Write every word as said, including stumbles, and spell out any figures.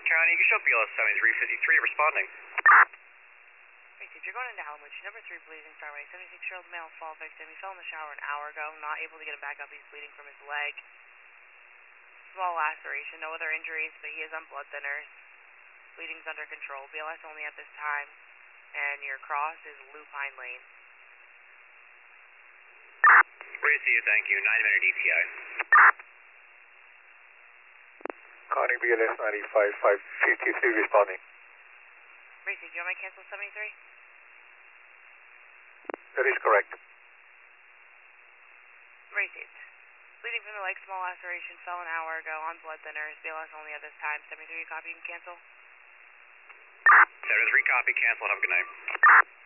County, you can show B L S seventy-three fifty-three responding. Received, you're going into Allenwood. Number three, Blazing Starway. seventy-six-year-old male fall victim. He fell in the shower an hour ago. Not able to get him back up. He's bleeding from his leg. Small laceration, no other injuries, but he is on blood thinners. Bleeding's under control. B L S only at this time. And your cross is Lupine Lane. Receive, thank you. nine minute E T I. Connie B L S ninety-five five fifty-three responding. Received, you want my cancel seventy-three? That is correct. Received. Bleeding from the leg, small laceration, fell an hour ago on blood thinners. B L S only at this time. seventy-three, you copy and cancel? seventy-three, copy, cancel. Have a good night.